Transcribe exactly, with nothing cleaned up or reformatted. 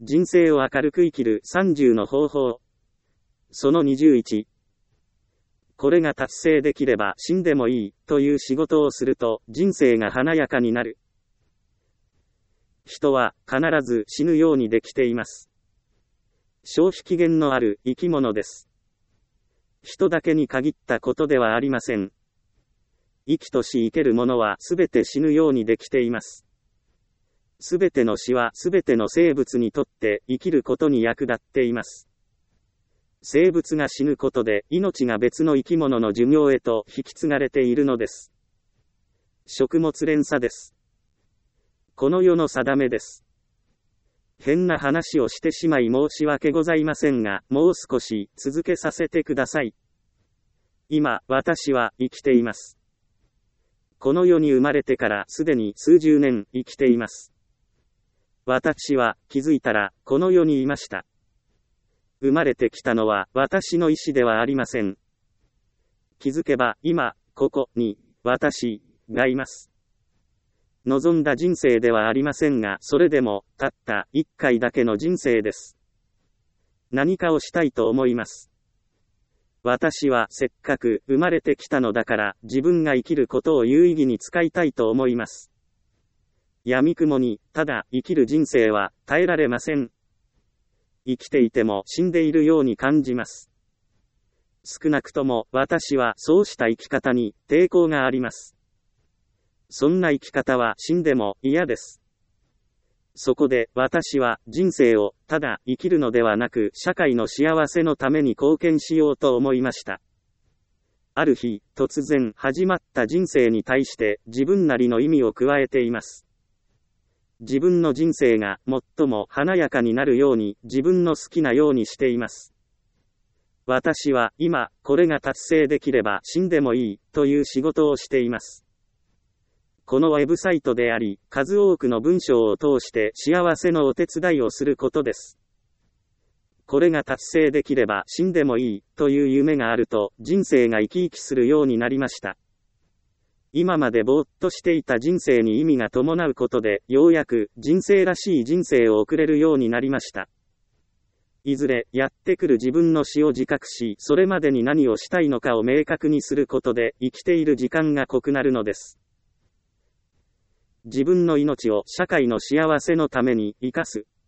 人生を明るく生きるさんじゅうの方法。そのにじゅういち。これが達成できれば死んでもいいという仕事をすると人生が華やかになる。人は必ず死ぬようにできています。消費期限のある生き物です。人だけに限ったことではありません。生きとし生けるものはすべて死ぬようにできています。すべての死はすべての生物にとって生きることに役立っています。生物が死ぬことで命が別の生き物の寿命へと引き継がれているのです。食物連鎖です。この世の定めです。変な話をしてしまい申し訳ございませんが、もう少し続けさせてください。今、私は生きています。この世に生まれてからすでに数十年生きています。私は気づいたらこの世にいました。生まれてきたのは私の意思ではありません。気づけば今、ここに私がいます。望んだ人生ではありませんが、それでもたった一回だけの人生です。何かをしたいと思います。私はせっかく生まれてきたのだから自分が生きることを有意義に使いたいと思います。闇雲にただ生きる人生は耐えられません。生きていても死んでいるように感じます。少なくとも私はそうした生き方に抵抗があります。そんな生き方は死んでも嫌です。そこで私は人生をただ生きるのではなく社会の幸せのために貢献しようと思いました。ある日、突然始まった人生に対して自分なりの意味を加えています。自分の人生が最も華やかになるように自分の好きなようにしています。私は今これが達成できれば死んでもいいという仕事をしています。このウェブサイトであり、数多くの文章を通して幸せのお手伝いをすることです。これが達成できれば死んでもいいという夢があると人生が生き生きするようになりました。今までぼーっとしていた人生に意味が伴うことで、ようやく人生らしい人生を送れるようになりました。いずれやってくる自分の死を自覚し、それまでに何をしたいのかを明確にすることで生きている時間が濃くなるのです。自分の命を社会の幸せのために生かす。